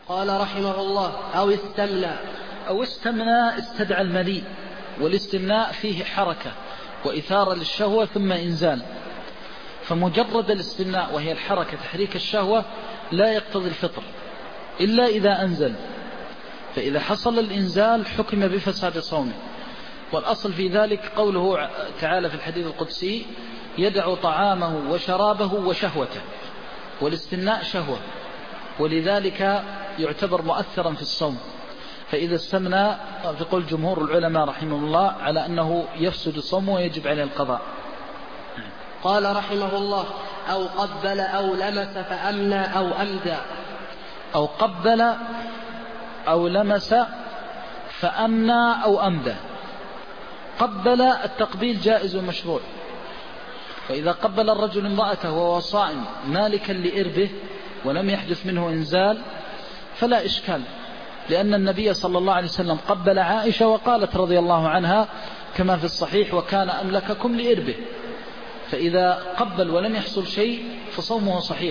قال رحمه الله: أو استمنى استدعى المليء، والاستمناء فيه حركة وإثارة للشهوة ثم إنزال، فمجرد الاستمناء وهي الحركة تحريك الشهوة لا يقتضي الفطر إلا إذا أنزل، فإذا حصل الإنزال حكم بفساد صومه. والأصل في ذلك قوله تعالى في الحديث القدسي: يدع طعامه وشرابه وشهوته، والاستمناء شهوة، ولذلك يعتبر مؤثرا في الصوم. فإذا استمنى يقول جمهور العلماء رحمه الله على أنه يفسد الصوم ويجب عليه القضاء. قال رحمه الله: أو قبل أو لمس فأمنى أو أمدى. أو قبل أو لمس فأمنى أو أمدى. قبل التقبيل جائز ومشروع، فإذا قبل الرجل امرأته وهو صائم مالكا لإربه ولم يحدث منه إنزال فلا إشكال، لأن النبي صلى الله عليه وسلم قبل عائشة وقالت رضي الله عنها كما في الصحيح: وكان أملككم لإربه. فإذا قبل ولم يحصل شيء فصومه صحيح.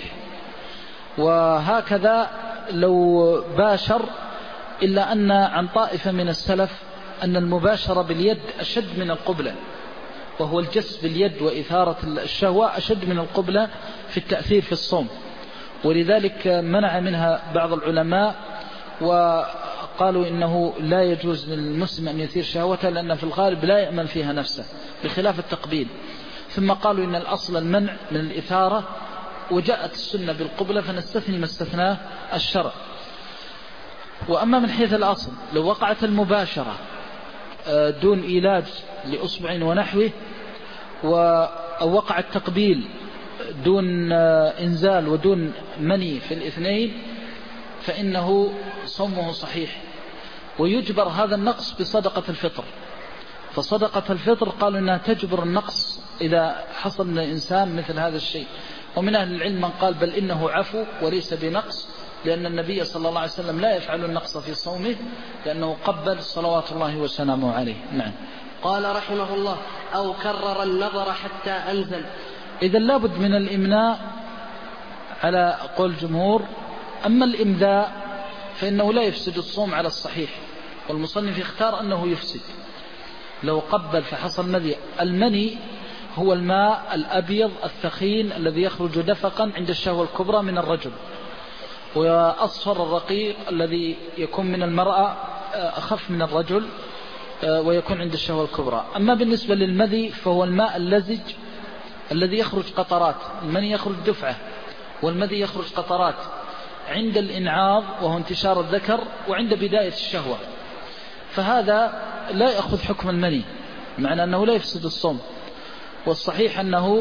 وهكذا لو باشر، إلا أن عن طائفة من السلف أن المباشرة باليد أشد من القبلة، وهو الجس باليد وإثارة الشهوة أشد من القبلة في التأثير في الصوم، ولذلك منع منها بعض العلماء وقالوا إنه لا يجوز للمسلم أن يثير شهوته، لأن في الغالب لا يأمن فيها نفسه بخلاف التقبيل. ثم قالوا إن الأصل المنع من الإثارة، وجاءت السنة بالقبلة فنستثني ما استثناه الشرع. وأما من حيث الأصل لو وقعت المباشرة دون إيلاج لأصبع ونحوه، أو وقع التقبيل دون إنزال ودون مني في الاثنين، فإنه صومه صحيح، ويجبر هذا النقص بصدقة الفطر. فصدقة الفطر قالوا إنها تجبر النقص إذا حصل من الإنسان مثل هذا الشيء. ومن أهل العلم من قال بل إنه عفو وليس بنقص، لأن النبي صلى الله عليه وسلم لا يفعل النقص في صومه، لأنه قبل صلوات الله وسلامه عليه. نعم. قال رحمه الله: أو كرر النظر حتى أنزل. إذا لابد من الإمناء على قول الجمهور. أما الإمذاء فإنه لا يفسد الصوم على الصحيح، والمصنف يختار أنه يفسد. لو قبل فحصل مذي، المني هو الماء الأبيض الثخين الذي يخرج دفقا عند الشهوة الكبرى من الرجل، وأصفر الرقيق الذي يكون من المرأة أخف من الرجل ويكون عند الشهوة الكبرى. أما بالنسبة للمذي فهو الماء اللزج الذي يخرج قطرات. المني يخرج دفعة، والمذي يخرج قطرات عند الإنعاض وهو انتشار الذكر، وعند بداية الشهوة. فهذا لا يأخذ حكم المني، معنى أنه لا يفسد الصوم. والصحيح أنه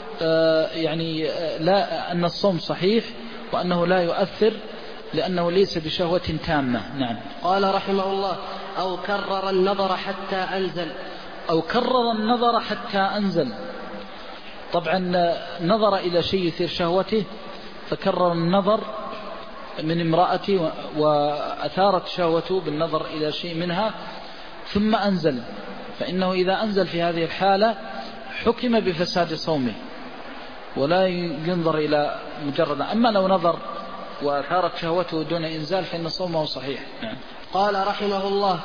لا، أن الصوم صحيح وأنه لا يؤثر، لأنه ليس بشهوة تامة. نعم. قال رحمه الله: أو كرر النظر حتى أنزل. أو كرر النظر حتى أنزل. طبعا نظر إلى شيء يثير شهوته فكرر النظر من امرأته وأثارت شهوته بالنظر إلى شيء منها ثم أنزل، فإنه إذا أنزل في هذه الحالة حكم بفساد صومه ولا ينظر إلى مجرد. أما لو نظر وأثارت شهوته دون إنزال فإن صومه صحيح. نعم. قال رحمه الله: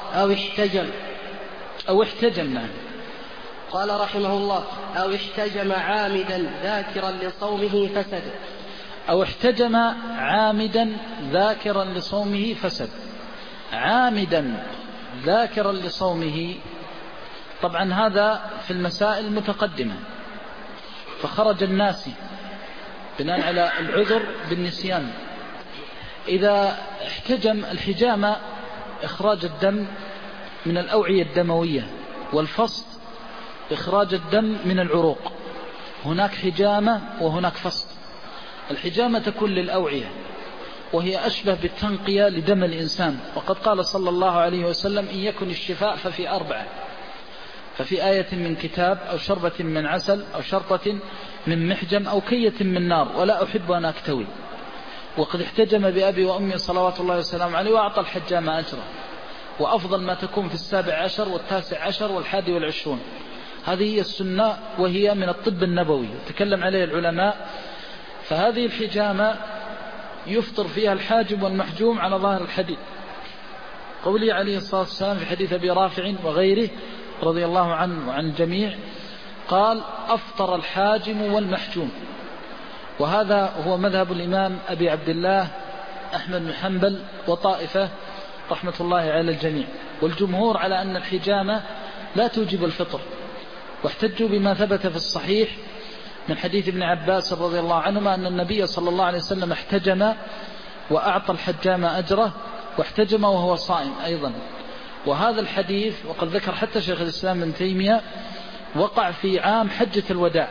أو احتجم. نعم. قال رحمه الله: أو احتجم عامدا ذاكرا لصومه فسد. أو احتجم عامدا ذاكرا لصومه فسد. عامدا ذاكرا لصومه، طبعا هذا في المسائل المتقدمة، فخرج الناس بناء على العذر بالنسيان. إذا احتجم، الحجامة إخراج الدم من الأوعية الدموية، والفصد إخراج الدم من العروق. هناك حجامة وهناك فصد. الحجامة تكون للأوعية وهي أشبه بالتنقية لدم الإنسان، وقد قال صلى الله عليه وسلم: إن يكن الشفاء ففي 4، ففي آية من كتاب، أو شربة من عسل، أو شرطة من محجم، أو كية من نار، ولا أحب أن أكتوي. وقد احتجم بأبي وأمي صلوات الله وسلام عليه، وأعطى الحجام أجره. وأفضل ما تكون في 17 و19 و21. هذه هي السنة، وهي من الطب النبوي تكلم عليه العلماء. فهذه الحجامة يفطر فيها الحاجم والمحجوم على ظاهر الحديث. قوله عليه الصلاة والسلام في حديث أبي رافع وغيره رضي الله عنه وعن الجميع قال أفطر الحاجم والمحجوم، وهذا هو مذهب الإمام أبي عبد الله أحمد بن حنبل وطائفة رحمة الله على الجميع، والجمهور على أن الحجامة لا توجب الفطر، واحتجوا بما ثبت في الصحيح من حديث ابن عباس رضي الله عنهما أن النبي صلى الله عليه وسلم احتجم وأعطى الحجام أجره، واحتجم وهو صائم أيضا. وهذا الحديث وقد ذكر حتى شيخ الإسلام ابن تيمية وقع في عام حجة الوداع،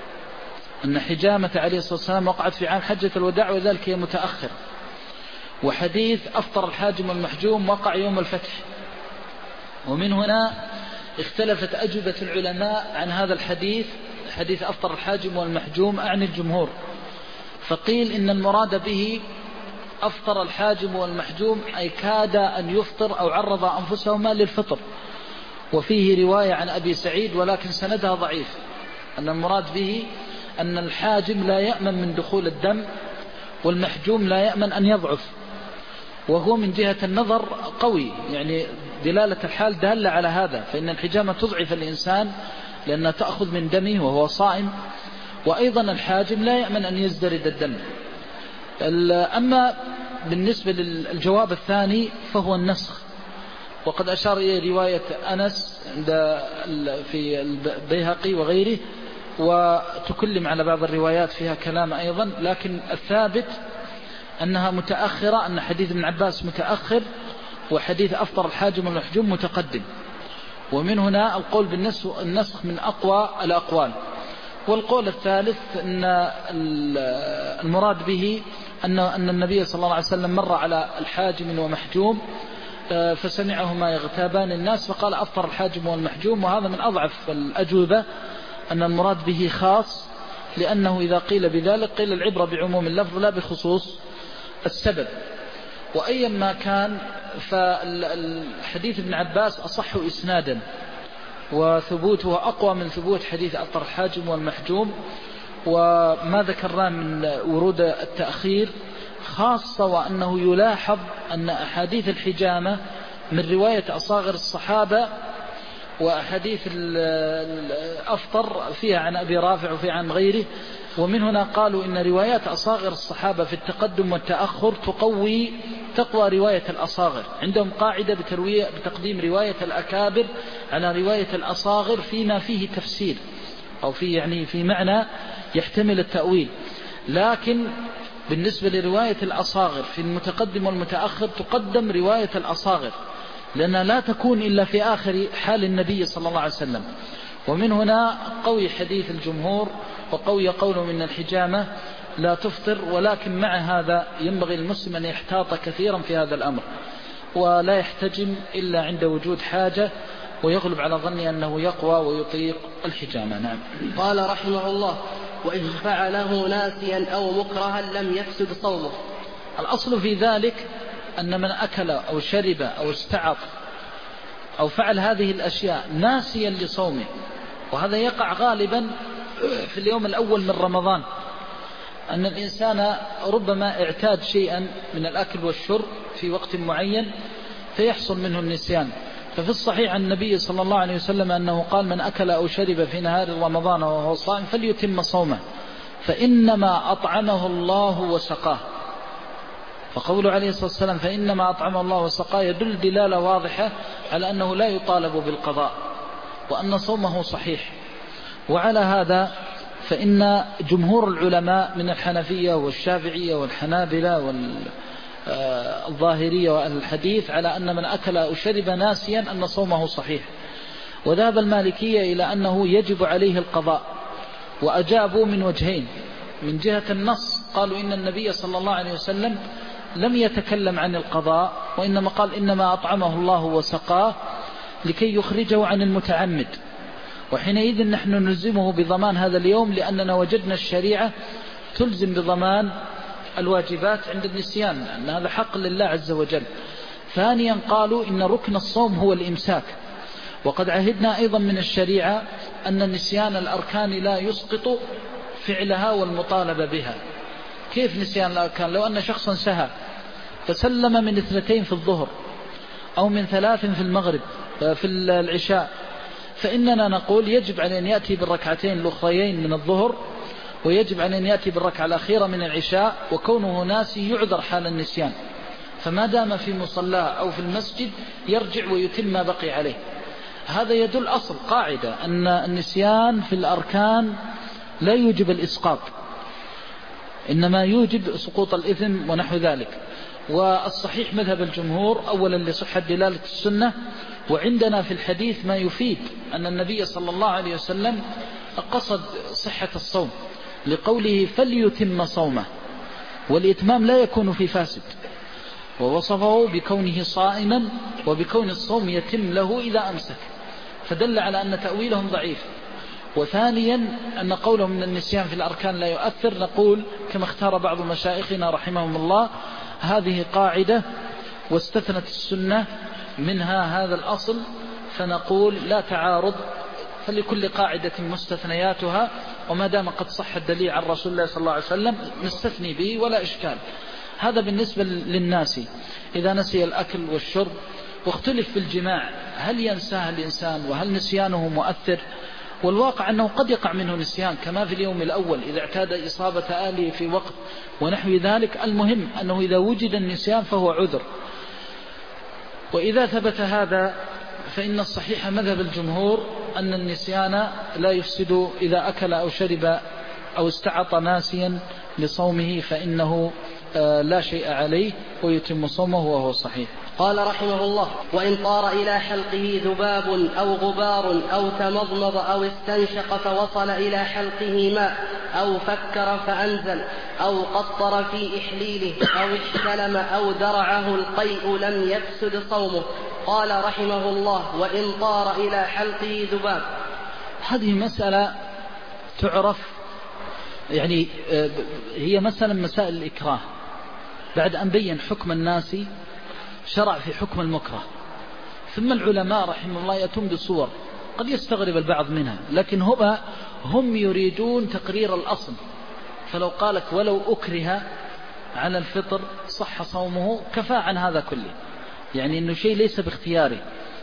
أن حجامة عليه الصلاة والسلام وقعت في عام حجة الوداع وذلك هي متأخر. وحديث أفطر الحاجم والمحجوم وقع يوم الفتح. ومن هنا اختلفت أجوبة العلماء عن هذا الحديث، حديث أفطر الحاجم والمحجوم عن الجمهور، فقيل إن المراد به أفطر الحاجم والمحجوم أي كاد أن يفطر أو عرض أنفسهما للفطر. وفيه رواية عن أبي سعيد ولكن سندها ضعيف، أن المراد به أن الحاجم لا يأمن من دخول الدم والمحجوم لا يأمن أن يضعف، وهو من جهة النظر قوي، يعني دلالة الحال دالة على هذا، فإن الحجامة تضعف الإنسان لأنها تأخذ من دمه وهو صائم، وأيضا الحاجم لا يأمن أن يزدرد الدم. أما بالنسبة للجواب الثاني فهو النسخ، وقد أشار إلى رواية أنس في البيهقي وغيره، وتكلم على بعض الروايات فيها كلام أيضا، لكن الثابت أنها متأخرة، أن حديث ابن عباس متأخر وحديث أفطر الحاجم والمحجوم متقدم. ومن هنا القول بالنسخ من أقوى الأقوال. والقول الثالث أن المراد به أن النبي صلى الله عليه وسلم مر على الحاجم ومحجوم فسمعهما يغتابان الناس فقال أفطر الحاجم والمحجوم، وهذا من أضعف الأجوبة، أن المراد به خاص، لأنه إذا قيل بذلك قيل العبرة بعموم اللفظ لا بخصوص السبب. وأيا ما كان فالحديث ابن عباس أصح إسنادا وثبوته أقوى من ثبوت حديث أفطر الحاجم والمحجوم. وما ذكرناه من ورود التأخير خاصة، وأنه يلاحظ أن أحاديث الحجامة من رواية أصاغر الصحابة، وأحاديث الأفطر فيها عن أبي رافع وفيها عن غيره. ومن هنا قالوا إن روايات أصاغر الصحابة في التقدم والتأخر تقوى رواية الأصاغر، عندهم قاعدة بتقديم رواية الأكابر على رواية الأصاغر فيما فيه تفسير أو في معنى يحتمل التأويل. لكن بالنسبة لرواية الأصاغر في المتقدم والمتأخر تقدم رواية الأصاغر، لأنها لا تكون إلا في آخر حال النبي صلى الله عليه وسلم. ومن هنا قوي حديث الجمهور وقوي قوله من الحجامة لا تفطر، ولكن مع هذا ينبغي المسلم أن يحتاط كثيرا في هذا الأمر، ولا يحتجم إلا عند وجود حاجة، ويغلب على ظني أنه يقوى ويطيق الحجامة. نعم. قال رحمه الله: وإن فعله ناسيا أو مكرها لم يفسد صومه. الأصل في ذلك أن من أكل أو شرب أو استعط أو فعل هذه الأشياء ناسيا لصومه، وهذا يقع غالبا في اليوم الأول من رمضان، أن الإنسان ربما اعتاد شيئا من الأكل والشرب في وقت معين فيحصل منه النسيان. ففي الصحيح عن النبي صلى الله عليه وسلم أنه قال: من أكل أو شرب في نهار رمضان وهو صائم فليتم صومه فإنما أطعمه الله وسقاه. فقوله عليه الصلاة والسلام فإنما أطعمه الله وسقاه يدل دلالة واضحة على أنه لا يطالب بالقضاء، وأن صومه صحيح. وعلى هذا فإن جمهور العلماء من الحنفية والشافعية والحنابلة والظاهرية وأهل الحديث على أن من أكل أو شرب ناسيا أن صومه صحيح. وذهب المالكية إلى أنه يجب عليه القضاء، وأجابوا من وجهين: من جهة النص قالوا إن النبي صلى الله عليه وسلم لم يتكلم عن القضاء، وإنما قال إنما أطعمه الله وسقاه لكي يخرجه عن المتعمد، وحينئذ نحن نلزمه بضمان هذا اليوم، لأننا وجدنا الشريعة تلزم بضمان الواجبات عند النسيان، أن هذا حق لله عز وجل. ثانيا قالوا إن ركن الصوم هو الإمساك، وقد عهدنا أيضا من الشريعة أن نسيان الأركان لا يسقط فعلها والمطالبة بها، كيف نسيان الأركان؟ لو أن شخصا سهى فسلم من 2 في الظهر أو من 3 في المغرب في العشاء، فإننا نقول يجب عليه أن يأتي بالركعتين الأخريين من الظهر، ويجب عليه أن يأتي بالركعة الأخيرة من العشاء، وكونه ناسي يعذر حال النسيان، فما دام في مصلاه أو في المسجد يرجع ويتم ما بقي عليه. هذا يدل أصل قاعدة أن النسيان في الأركان لا يوجب الإسقاط، إنما يوجب سقوط الإثم ونحو ذلك. والصحيح مذهب الجمهور أولا لصحة دلالة السنة، وعندنا في الحديث ما يفيد أن النبي صلى الله عليه وسلم قصد صحة الصوم لقوله فليتم صومه، والإتمام لا يكون في فاسد، ووصفه بكونه صائما وبكون الصوم يتم له إذا أمسك، فدل على أن تأويلهم ضعيف. وثانيا أن قولهم من النسيان في الأركان لا يؤثر، نقول كما اختار بعض مشايخنا رحمهم الله هذه قاعدة واستثنت السنة منها هذا الأصل، فنقول لا تعارض، فلكل قاعدة مستثنياتها، وما دام قد صح الدليل عن رسول الله صلى الله عليه وسلم نستثني به ولا إشكال. هذا بالنسبة للناس إذا نسي الأكل والشرب. واختلف في الجماع، هل ينساه الإنسان وهل نسيانه مؤثر؟ والواقع أنه قد يقع منه نسيان كما في اليوم الأول إذا اعتاد إصابة آله في وقت ونحو ذلك. المهم أنه إذا وجد النسيان فهو عذر. وإذا ثبت هذا فإن الصحيح مذهب الجمهور أن النسيان لا يفسد إذا أكل أو شرب أو استعط ناسيا لصومه، فإنه لا شيء عليه ويتم صومه وهو صحيح. قال رحمه الله: وإن طار إلى حلقه ذباب أو غبار أو تمضمض أو استنشق فوصل إلى حلقه ماء أو فكر فأنزل أو قطر في إحليله أو احتلم أو درعه القيء لم يفسد صومه. قال رحمه الله: وإن طار إلى حلقه ذباب. هذه مسألة تعرف، يعني هي مثلا مسائل الإكراه. بعد أن بين حكم الناس شرع في حكم المكره، ثم العلماء رحمه الله يأتون بصور قد يستغرب البعض منها، لكن هم يريدون تقرير الأصل. فلو قالك ولو أكره على الفطر صح صومه كفى عن هذا كله، يعني أنه شيء ليس باختياري.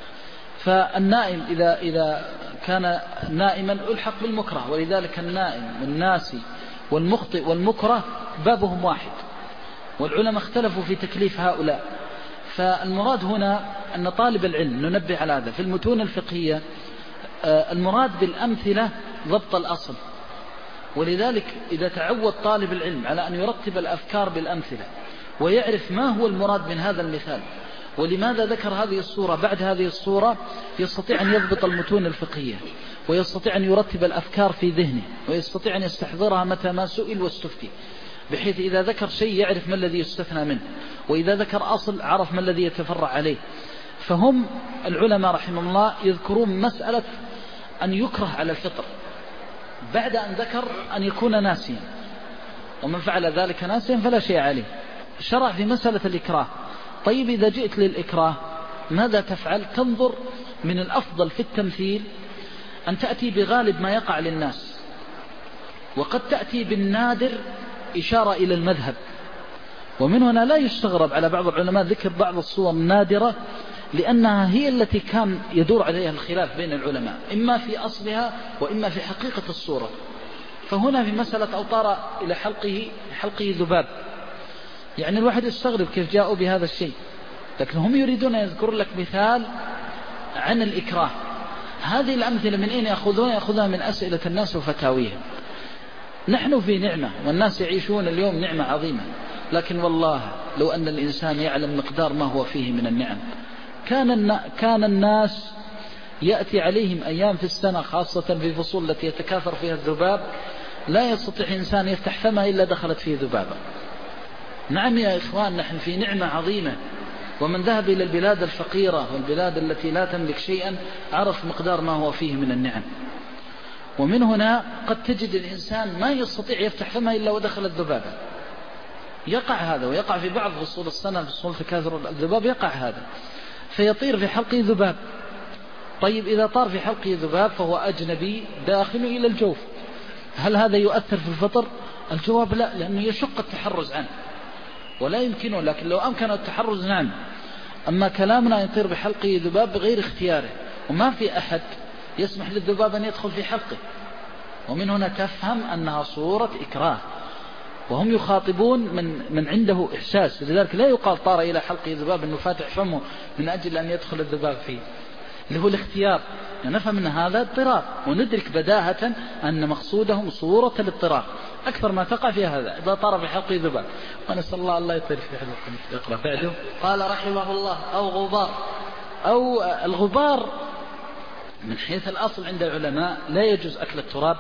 فالنائم إذا كان نائما ألحق بالمكره، ولذلك النائم والناسي والمخطئ والمكره بابهم واحد، والعلماء اختلفوا في تكليف هؤلاء. فالمراد هنا أن طالب العلم، ننبه على هذا في المتون الفقهية، المراد بالأمثلة ضبط الأصل. ولذلك إذا تعود طالب العلم على أن يرتب الأفكار بالأمثلة ويعرف ما هو المراد من هذا المثال ولماذا ذكر هذه الصورة بعد هذه الصورة، يستطيع أن يضبط المتون الفقهية، ويستطيع أن يرتب الأفكار في ذهنه، ويستطيع أن يستحضرها متى ما سئل واستفتي، بحيث إذا ذكر شيء يعرف ما الذي يستثنى منه، وإذا ذكر أصل عرف ما الذي يتفرع عليه. فهم العلماء رحمه الله يذكرون مسألة أن يكره على الفطر بعد أن ذكر أن يكون ناسيا، ومن فعل ذلك ناسيا فلا شيء عليه. شرع في مسألة الإكراه. طيب إذا جئت للإكراه ماذا تفعل؟ تنظر من الأفضل في التمثيل أن تأتي بغالب ما يقع للناس، وقد تأتي بالنادر إشارة إلى المذهب. ومن هنا لا يستغرب على بعض العلماء ذكر بعض الصور النادرة، لأنها هي التي كان يدور عليها الخلاف بين العلماء، إما في أصلها وإما في حقيقة الصورة. فهنا في مسألة أوطار إلى حلقه ذباب، يعني الواحد يستغرب كيف جاءوا بهذا الشيء، لكن هم يريدون أن يذكر لك مثال عن الإكراه. هذه الأمثلة من أين يأخذونها من أسئلة الناس وفتاويهم. نحن في نعمة والناس يعيشون اليوم نعمة عظيمة، لكن والله لو أن الإنسان يعلم مقدار ما هو فيه من النعم كان الناس يأتي عليهم أيام في السنة، خاصة في الفصول التي يتكاثر فيها الذباب، لا يستطيع إنسان يفتح فمه إلا دخلت فيه ذبابة. نعم يا إخوان، نحن في نعمة عظيمة، ومن ذهب إلى البلاد الفقيرة والبلاد التي لا تملك شيئا عرف مقدار ما هو فيه من النعم. ومن هنا قد تجد الإنسان ما يستطيع يفتح فمه إلا ودخل الذبابة. يقع هذا، ويقع في بعض فصول السنة، فصول تكاثر الذباب يقع هذا، فيطير في حلقه ذباب. طيب إذا طار في حلقه ذباب فهو أجنبي داخل إلى الجوف، هل هذا يؤثر في الفطر؟ الجواب لا، لأنه يشق التحرز عنه ولا يمكنه، لكن لو أمكن التحرز نعم. أما كلامنا يطير بحلقه ذباب بغير اختياره، وما في أحد يسمح للذباب أن يدخل في حلقه، ومن هنا تفهم أنها صورة إكراه، وهم يخاطبون من عنده إحساس، لذلك لا يقال طار إلى حلقه ذباب أنه فاتح فمه من أجل أن يدخل الذباب فيه، اللي هو الاختيار. يعني نفهم أن هذا اضطرار، وندرك بداهة أن مقصودهم صورة الاضطرار أكثر ما تقع في هذا إذا طار في حلقه ذباب. ونسأل الله الله يطير في حلقه. اقرأ بعده. قال رحمه الله: أو غبار. أو الغبار من حيث الأصل عند العلماء لا يجوز أكل التراب.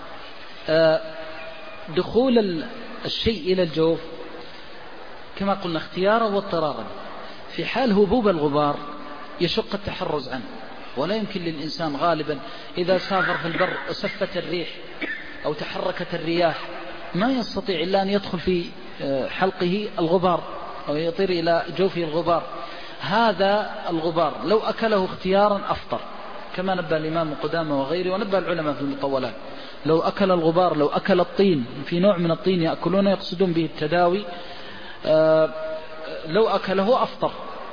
دخول الشيء إلى الجوف كما قلنا اختيارا واضطرارا. في حال هبوب الغبار يشق التحرز عنه، ولا يمكن للإنسان غالبا إذا سافر في البر وسفت الريح أو تحركت الرياح ما يستطيع إلا أن يدخل في حلقه الغبار أو يطير إلى جوفه الغبار. هذا الغبار لو أكله اختيارا أفطر، كما نبه الإمام قدامة وغيره ونبه العلماء في المطولات. لو أكل الغبار، لو أكل الطين، في نوع من الطين يأكلون يقصدون به التداوي، لو أكله أفطر.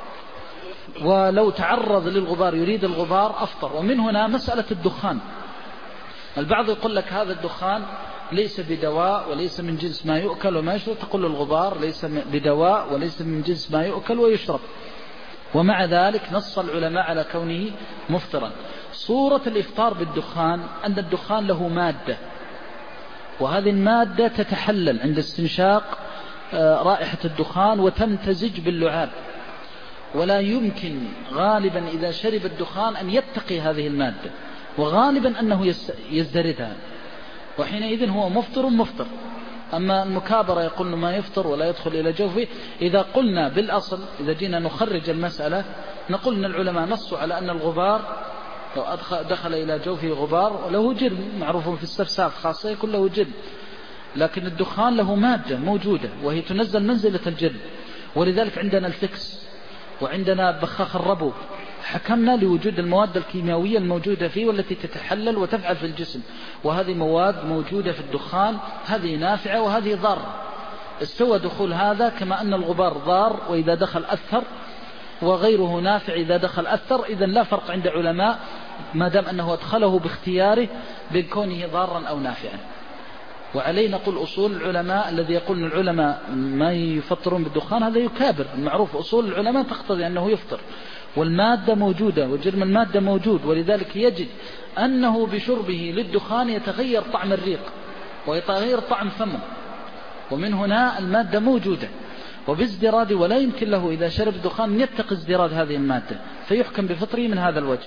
ولو تعرض للغبار يريد الغبار أفطر. ومن هنا مسألة الدخان، البعض يقول لك هذا الدخان ليس بدواء وليس من جنس ما يؤكل وما يشرب، تقول الغبار ليس بدواء وليس من جنس ما يؤكل ويشرب، ومع ذلك نص العلماء على كونه مفطرا. صورة الإفطار بالدخان أن الدخان له مادة، وهذه المادة تتحلل عند استنشاق رائحة الدخان وتمتزج باللعاب، ولا يمكن غالبا إذا شرب الدخان أن يتقي هذه المادة، وغالبا أنه يزدردها، وحينئذ هو مفطر. أما المكابرة يقول ما يفطر ولا يدخل إلى جوفه. إذا قلنا بالأصل، إذا جينا نخرج المسألة نقول أن العلماء نصوا على أن الغبار لو دخل إلى جوفه غبار له جرم، معروف في السفساف خاصة يكون له جرم، لكن الدخان له مادة موجودة وهي تنزل منزلة الجرم. ولذلك عندنا الفكس وعندنا بخاخ الربو، حكمنا لوجود المواد الكيميائية الموجودة فيه والتي تتحلل وتفعل في الجسم، وهذه مواد موجودة في الدخان، هذه نافعة وهذه ضارة. استوى دخول هذا كما أن الغبار ضار وإذا دخل أثر، وغيره نافع إذا دخل أثر. إذن لا فرق عند علماء ما دام أنه أدخله باختياره بين كونه ضارا أو نافعا. وعليه نقول أصول العلماء الذي يقول أن العلماء ما يفطرون بالدخان هذا يكابر. المعروف أصول العلماء تقتضي أنه يفطر، والمادة موجودة وجرم المادة موجود، ولذلك يجد أنه بشربه للدخان يتغير طعم الريق ويتغير طعم فمه، ومن هنا المادة موجودة وبازدراد، ولا يمكن له إذا شرب الدخان يتقي ازدراد هذه المادة، فيحكم بفطره من هذا الوجه.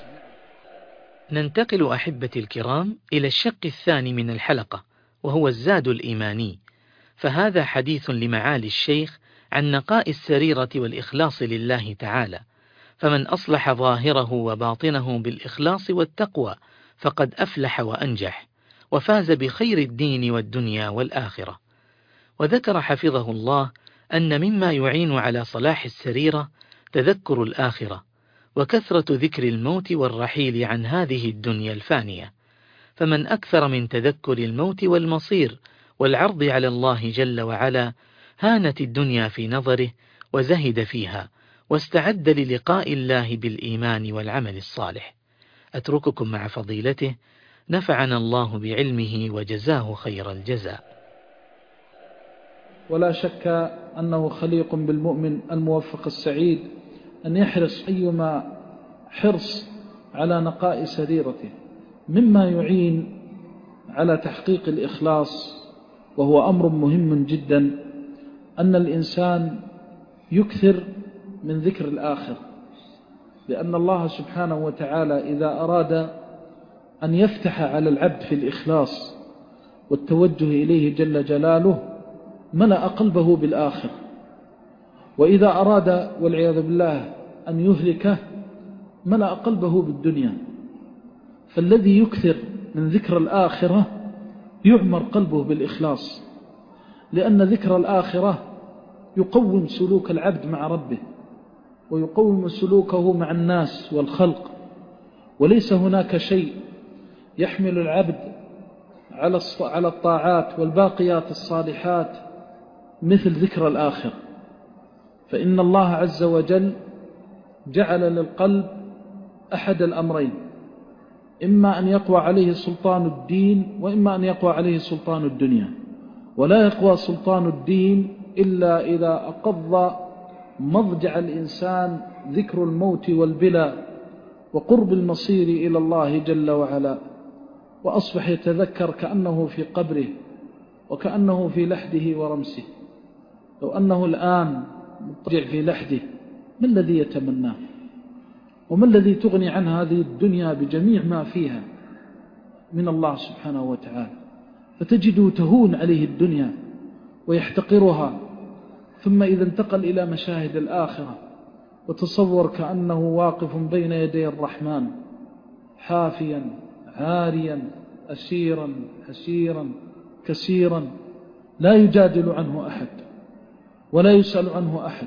ننتقل أحبتي الكرام إلى الشق الثاني من الحلقة، وهو الزاد الإيماني، فهذا حديث لمعالي الشيخ عن نقاء السريرة والإخلاص لله تعالى، فمن أصلح ظاهره وباطنه بالإخلاص والتقوى فقد أفلح وأنجح وفاز بخير الدين والدنيا والآخرة. وذكر حفظه الله أن مما يعين على صلاح السريرة تذكر الآخرة وكثرة ذكر الموت والرحيل عن هذه الدنيا الفانية، فمن أكثر من تذكر الموت والمصير والعرض على الله جل وعلا هانت الدنيا في نظره وزهد فيها واستعد للقاء الله بالإيمان والعمل الصالح. أترككم مع فضيلته، نفعنا الله بعلمه وجزاه خير الجزاء. ولا شك أنه خليق بالمؤمن الموفق السعيد أن يحرص أيما حرص على نقاء سريرته، مما يعين على تحقيق الإخلاص، وهو أمر مهم جدا أن الإنسان يكثر من ذكر الآخر، لأن الله سبحانه وتعالى إذا أراد أن يفتح على العبد في الإخلاص والتوجه إليه جل جلاله ملأ قلبه بالآخر، وإذا أراد والعياذ بالله أن يهلكه ملأ قلبه بالدنيا. فالذي يكثر من ذكر الآخرة يعمر قلبه بالإخلاص، لأن ذكر الآخرة يقوم سلوك العبد مع ربه ويقوم سلوكه مع الناس والخلق، وليس هناك شيء يحمل العبد على الطاعات والباقيات الصالحات مثل ذكر الآخرة. فإن الله عز وجل جعل للقلب أحد الأمرين: إما أن يقوى عليه سلطان الدين، وإما أن يقوى عليه سلطان الدنيا. ولا يقوى سلطان الدين إلا إذا أقض مضجع الإنسان ذكر الموت والبلى وقرب المصير إلى الله جل وعلا، وأصبح يتذكر كأنه في قبره وكأنه في لحده ورمسه. لو أنه الآن مضجع في لحده، ما الذي يتمناه؟ وما الذي تغني عن هذه الدنيا بجميع ما فيها من الله سبحانه وتعالى؟ فتجده تهون عليه الدنيا ويحتقرها. ثم إذا انتقل إلى مشاهد الآخرة وتصور كأنه واقف بين يدي الرحمن حافيا عاريا أسيرا حسيرا كسيرا، لا يجادل عنه أحد ولا يسأل عنه أحد.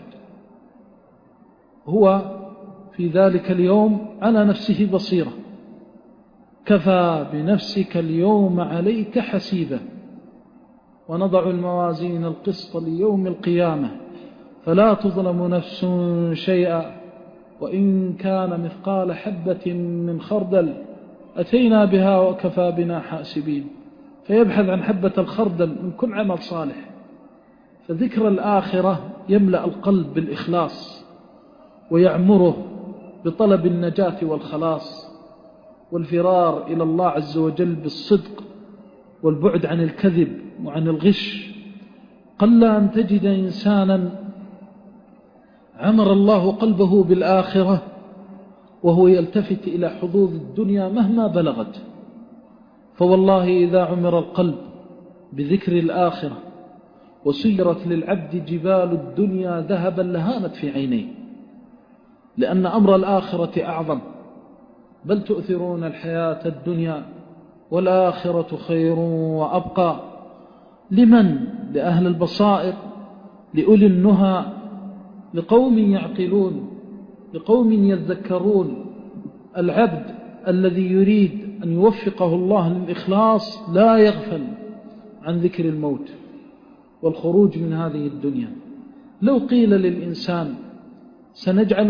هو في ذلك اليوم على نفسه بصيرة. كفى بنفسك اليوم عليك حسيبا، ونضع الموازين القسط ليوم القيامة فلا تظلم نفس شيئا وإن كان مثقال حبة من خردل أتينا بها وكفى بنا حاسبين. فيبحث عن حبة الخردل من كل عمل صالح. فذكر الآخرة يملأ القلب بالإخلاص ويعمره بطلب النجاة والخلاص والفرار إلى الله عز وجل بالصدق والبعد عن الكذب وعن الغش. قل أن تجد إنسانا عمر الله قلبه بالآخرة وهو يلتفت إلى حظوظ الدنيا مهما بلغت. فوالله إذا عمر القلب بذكر الآخرة وسيرت للعبد جبال الدنيا ذهبا لهانت في عينيه، لأن أمر الآخرة أعظم. بل تؤثرون الحياة الدنيا والآخرة خير وأبقى. لمن؟ لأهل البصائر، لأولي النهى، لقوم يعقلون، لقوم يذكرون. العبد الذي يريد أن يوفقه الله للإخلاص لا يغفل عن ذكر الموت والخروج من هذه الدنيا. لو قيل للإنسان سنجعل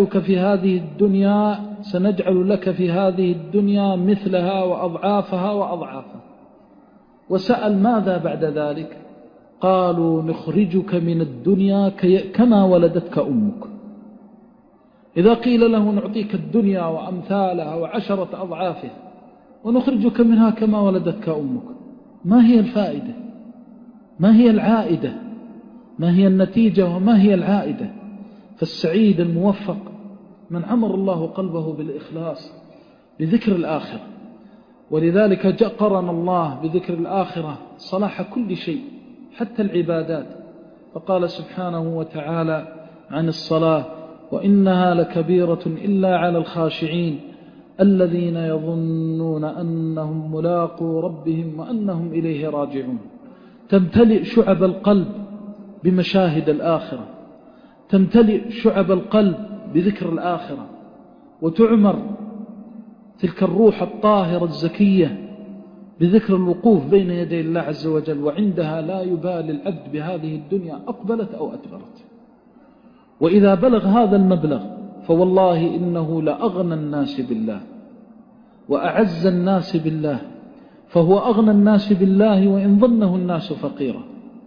لك في هذه الدنيا مثلها وأضعافها وأضعافها، وسأل ماذا بعد ذلك؟ قالوا نخرجك من الدنيا كما ولدتك أمك. إذا قيل له نعطيك الدنيا وأمثالها وعشرة أضعافها ونخرجك منها كما ولدتك أمك، ما هي الفائدة؟ ما هي العائدة؟ ما هي النتيجة وما هي العائدة؟ فالسعيد الموفق من عمر الله قلبه بالإخلاص بذكر الآخرة. ولذلك قرن الله بذكر الآخرة صلاح كل شيء حتى العبادات. فقال سبحانه وتعالى عن الصلاة: وإنها لكبيرة إلا على الخاشعين الذين يظنون أنهم ملاقو ربهم وأنهم إليه راجعون. تمتلئ شعب القلب بمشاهد الآخرة، تمتلئ شعب القلب بذكر الآخرة، وتعمر تلك الروح الطاهرة الزكية بذكر الوقوف بين يدي الله عز وجل. وعندها لا يبالي العبد بهذه الدنيا أقبلت أو أدبرت. وإذا بلغ هذا المبلغ فوالله إنه لأغنى الناس بالله وأعز الناس بالله. فهو أغنى الناس بالله وإن ظنه الناس فقيرا،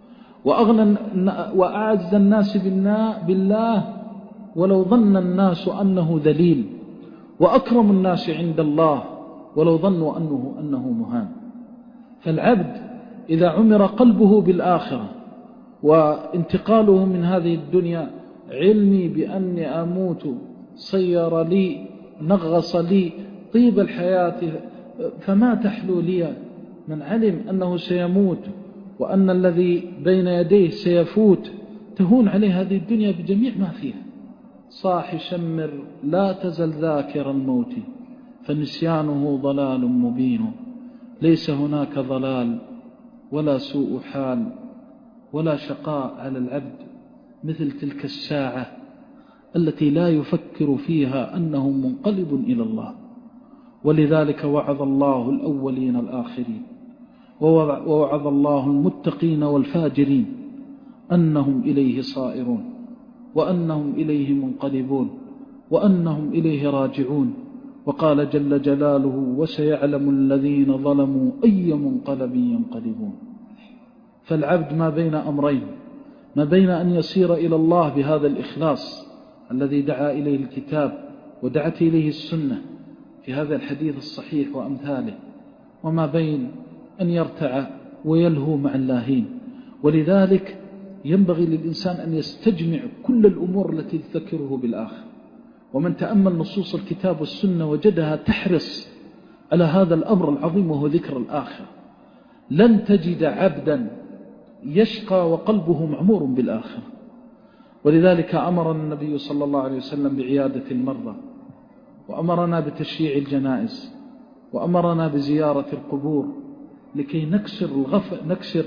وأعز الناس بالله ولو ظن الناس أنه ذليل، وأكرم الناس عند الله ولو ظنوا أنه مهان. فالعبد إذا عمر قلبه بالآخرة وانتقاله من هذه الدنيا، علمي بأني أموت صير لي نغص لي طيب الحياة فما تحلو لي. من علم أنه سيموت وأن الذي بين يديه سيفوت تهون عليه هذه الدنيا بجميع ما فيها. صاح شمر لا تزل ذاكر الموت فنسيانه ضلال مبين. ليس هناك ضلال ولا سوء حال ولا شقاء على العبد مثل تلك الساعة التي لا يفكر فيها أنه منقلب إلى الله. ولذلك وعظ الله الأولين الآخرين ووعظ الله المتقين والفاجرين أنهم إليه صائرون وأنهم إليه منقلبون وأنهم إليه راجعون. وقال جل جلاله وسيعلم الذين ظلموا أي منقلب ينقلبون. فالعبد ما بين أمرين، ما بين أن يصير إلى الله بهذا الإخلاص الذي دعا إليه الكتاب ودعت إليه السنة في هذا الحديث الصحيح وأمثاله، وما بين أن يرتع ويلهو مع اللاهين. ولذلك ينبغي للإنسان أن يستجمع كل الأمور التي تذكره بالآخر. ومن تأمل نصوص الكتاب والسنة وجدها تحرص على هذا الأمر العظيم وهو ذكر الآخرة. لن تجد عبدا يشقى وقلبه معمور بالآخرة. ولذلك أمر النبي صلى الله عليه وسلم بعيادة المرضى، وأمرنا بتشييع الجنائز، وأمرنا بزيارة القبور لكي نكسر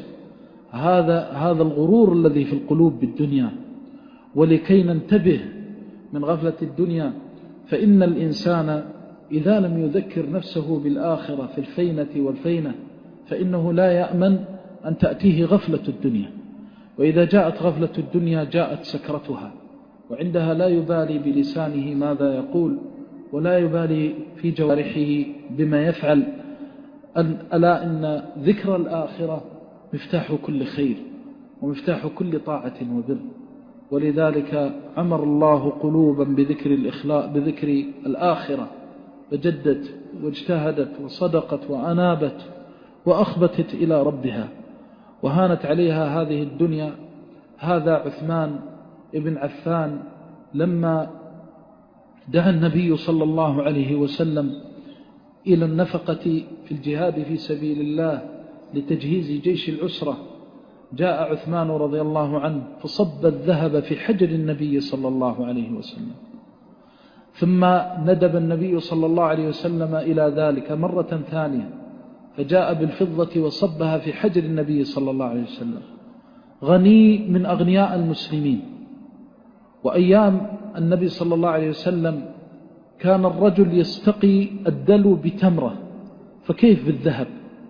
هذا الغرور الذي في القلوب بالدنيا، ولكي ننتبه من غفلة الدنيا. فإن الإنسان إذا لم يذكر نفسه بالآخرة في الفينة والفينة فإنه لا يأمن أن تأتيه غفلة الدنيا. وإذا جاءت غفلة الدنيا جاءت سكرتها، وعندها لا يبالي بلسانه ماذا يقول ولا يبالي في جوارحه بما يفعل. ألا إن ذكر الآخرة مفتاح كل خير ومفتاح كل طاعة وبر. ولذلك عمر الله قلوبا بذكر الآخرة، فجدت واجتهدت وصدقت وأنابت وأخبتت إلى ربها وهانت عليها هذه الدنيا. هذا عثمان ابن عفان لما دعا النبي صلى الله عليه وسلم إلى النفقة في الجهاد في سبيل الله لتجهيز جيش العسرة، جاء عثمان رضي الله عنه فصب الذهب في حجر النبي صلى الله عليه وسلم، ثم ندب النبي صلى الله عليه وسلم إلى ذلك مرة ثانية فجاء بالفضة وصبها في حجر النبي صلى الله عليه وسلم. غني من أغنياء المسلمين. وأيام النبي صلى الله عليه وسلم كان الرجل يستقي الدلو بتمرة، فكيف بالذهب؟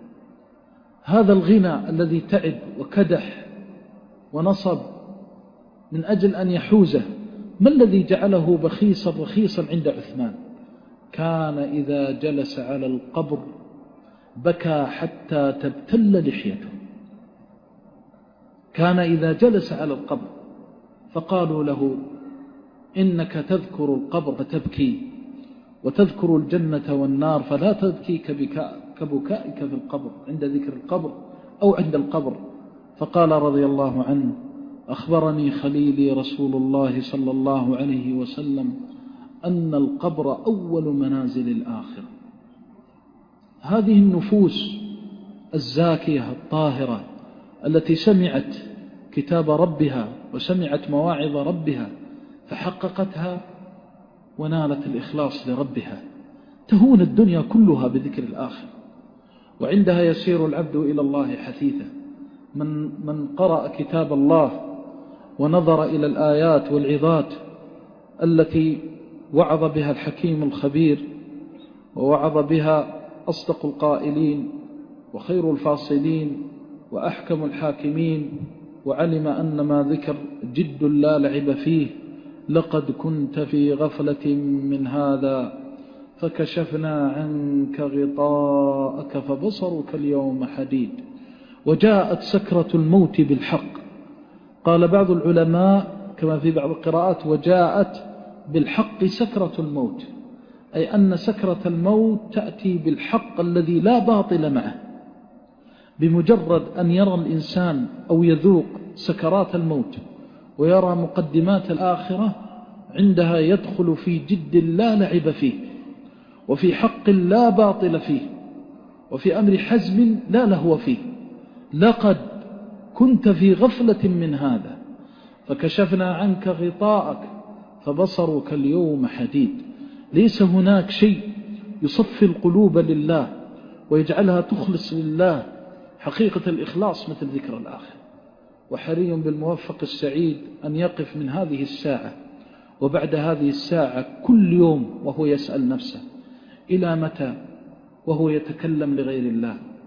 هذا الغنى الذي تعب وكدح ونصب من أجل أن يحوزه، ما الذي جعله بخيصا رخيصا عند عثمان؟ كان إذا جلس على القبر بكى حتى تبتل لحيته. كان إذا جلس على القبر فقالوا له إنك تذكر القبر فتبكي، وتذكر الجنة والنار فلا تبكي كبكائك في القبر عند ذكر القبر أو عند القبر. فقال رضي الله عنه أخبرني خليلي رسول الله صلى الله عليه وسلم أن القبر أول منازل الآخرة. هذه النفوس الزاكية الطاهرة التي سمعت كتاب ربها وسمعت مواعظ ربها فحققتها ونالت الإخلاص لربها، تهون الدنيا كلها بذكر الآخر، وعندها يسير العبد إلى الله حثيثا. من قرأ كتاب الله ونظر إلى الآيات والعظات التي وعظ بها الحكيم الخبير ووعظ بها أصدق القائلين وخير الفاصلين وأحكم الحاكمين، وعلم أن ما ذكر جد لا لعب فيه، لقد كنت في غفلة من هذا فكشفنا عنك غطاءك فبصرك اليوم حديد. وجاءت سكرة الموت بالحق. قال بعض العلماء كما في بعض القراءات وجاءت بالحق سكرة الموت، أي أن سكرة الموت تأتي بالحق الذي لا باطل معه. بمجرد أن يرى الإنسان أو يذوق سكرات الموت ويرى مقدمات الآخرة عندها يدخل في جد لا لعب فيه، وفي حق لا باطل فيه، وفي أمر حزم لا لهو فيه. لقد كنت في غفلة من هذا فكشفنا عنك غطاءك فبصرك اليوم حديد. ليس هناك شيء يصفي القلوب لله ويجعلها تخلص لله حقيقة الإخلاص مثل ذكر الآخر. وحري بالموفق السعيد أن يقف من هذه الساعة وبعد هذه الساعة كل يوم وهو يسأل نفسه إلى متى وهو يتكلم لغير الله،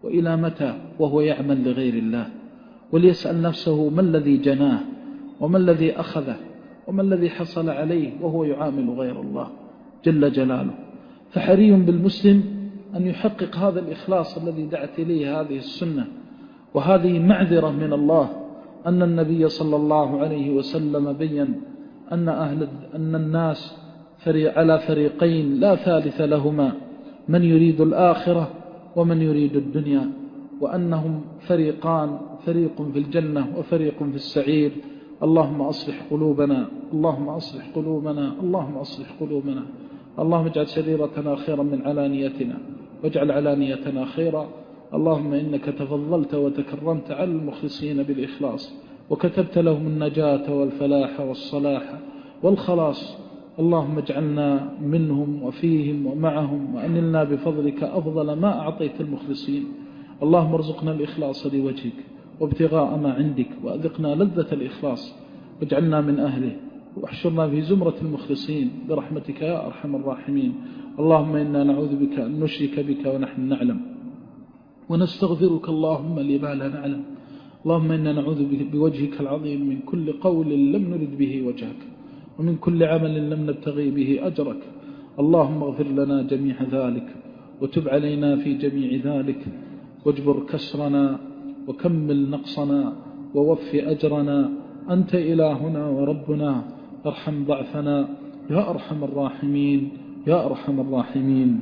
وإلى متى وهو يعمل لغير الله؟ وليسأل نفسه ما الذي جناه وما الذي أخذه وما الذي حصل عليه وهو يعامل غير الله جل جلاله. فحري بالمسلم أن يحقق هذا الإخلاص الذي دعت إليه هذه السنة. وهذه معذرة من الله أن النبي صلى الله عليه وسلم بيّن أن الناس على فريقين لا ثالث لهما، من يريد الآخرة ومن يريد الدنيا، وأنهم فريقان، فريق في الجنة وفريق في السعير. اللهم أصلح قلوبنا، اللهم أصلح قلوبنا، اللهم أصلح قلوبنا. اللهم اجعل سريرتنا خيرا من علانيتنا، واجعل علانيتنا خيرا. اللهم إنك تفضلت وتكرمت على المخلصين بالإخلاص، وكتبت لهم النجاة والفلاح والصلاح والخلاص. اللهم اجعلنا منهم وفيهم ومعهم، وأنلنا بفضلك أفضل ما أعطيت المخلصين. اللهم ارزقنا الإخلاص لوجهك وابتغاء ما عندك، وأذقنا لذة الإخلاص، واجعلنا من أهله، واحشرنا في زمرة المخلصين برحمتك يا أرحم الراحمين. اللهم إنا نعوذ بك أن نشرك بك ونحن نعلم، ونستغفرك اللهم لما لا نعلم. اللهم إنا نعوذ بوجهك العظيم من كل قول لم نرد به وجهك، ومن كل عمل لم نبتغي به أجرك. اللهم اغفر لنا جميع ذلك، وتب علينا في جميع ذلك، واجبر كسرنا، وكمل نقصنا، ووف أجرنا. أنت إلهنا وربنا، ارحم ضعفنا يا أرحم الراحمين يا أرحم الراحمين.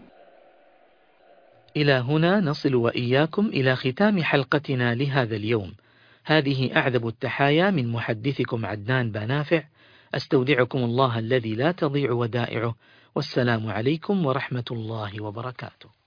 إلى هنا نصل وإياكم إلى ختام حلقتنا لهذا اليوم. هذه أعذب التحايا من محدثكم عدنان بانافع. أستودعكم الله الذي لا تضيع ودائعه، والسلام عليكم ورحمة الله وبركاته.